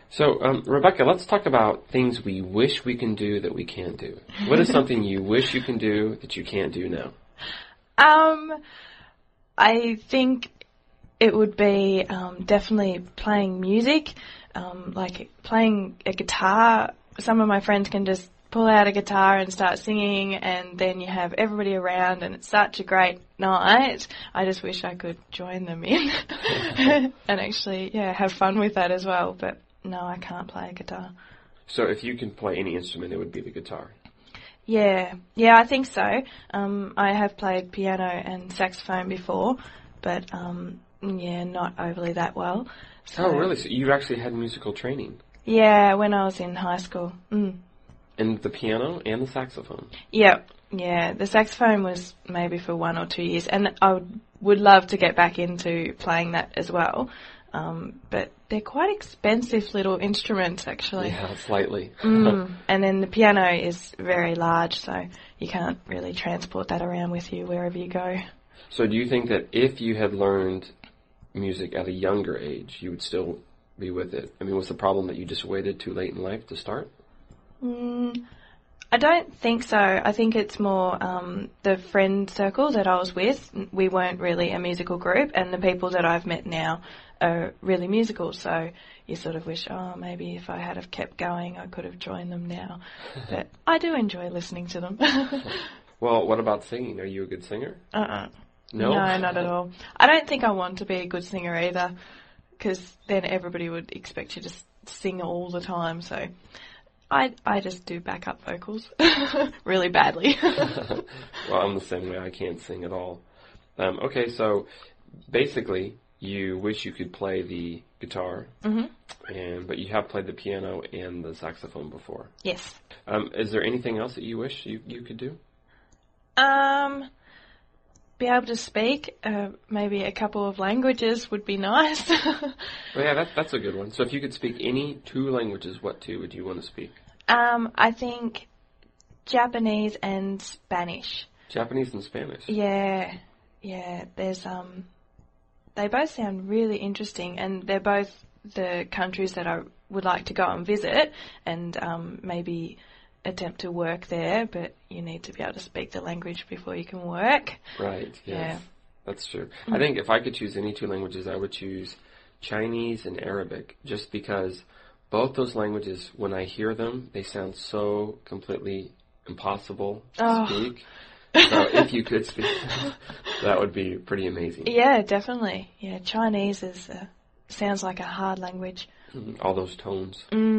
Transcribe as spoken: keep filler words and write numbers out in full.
So, um, Rebecca, let's talk about things we wish we can do that we can't do. What is something you wish you can do that you can't do now? Um, I think it would be um, definitely playing music, um, like playing a guitar. Some of my friends can just pull out a guitar and start singing, and then you have everybody around, and it's such a great night. I just wish I could join them in and actually, yeah, have fun with that as well. But no, I can't play a guitar. So if you can play any instrument, it would be the guitar. Yeah, yeah, I think so. Um, I have played piano and saxophone before, but um, yeah, not overly that well. So, oh, really? So you actually had musical training? Yeah, when I was in high school. Mm. And the piano and the saxophone? Yeah, yeah. The saxophone was maybe for one or two years, and I would, would love to get back into playing that as well. Um, but they're quite expensive little instruments, actually. Yeah, slightly. mm. And then the piano is very large, so you can't really transport that around with you wherever you go. So do you think that if you had learned music at a younger age, you would still be with it? I mean, was the problem that you just waited too late in life to start? Mm, I don't think so. I think it's more um, the friend circle that I was with. We weren't really a musical group, and the people that I've met now are really musical, so you sort of wish, oh, maybe if I had have kept going, I could have joined them now. But I do enjoy listening to them. Well, what about singing? Are you a good singer? Uh-uh. No? No, not at all. I don't think I want to be a good singer either, because then everybody would expect you to sing all the time, so I I just do backup vocals really badly. Well, I'm the same way. I can't sing at all. Um, okay, so basically you wish you could play the guitar, mm-hmm. and but you have played the piano and the saxophone before. Yes. Um, is there anything else that you wish you, you could do? Um, be able to speak uh, maybe a couple of languages would be nice. Well, yeah, that, that's a good one. So if you could speak any two languages, what two would you want to speak? Um, I think Japanese and Spanish. Japanese and Spanish? Yeah, yeah. There's um, they both sound really interesting, and they're both the countries that I would like to go and visit, and um, maybe attempt to work there, but you need to be able to speak the language before you can work. Right, yes. Yeah. That's true. Mm-hmm. I think if I could choose any two languages, I would choose Chinese and Arabic, just because both those languages, when I hear them, they sound so completely impossible to oh. speak. So if you could speak, that would be pretty amazing. Yeah, definitely. Yeah, Chinese is uh, sounds like a hard language. Mm-hmm. All those tones. Mm.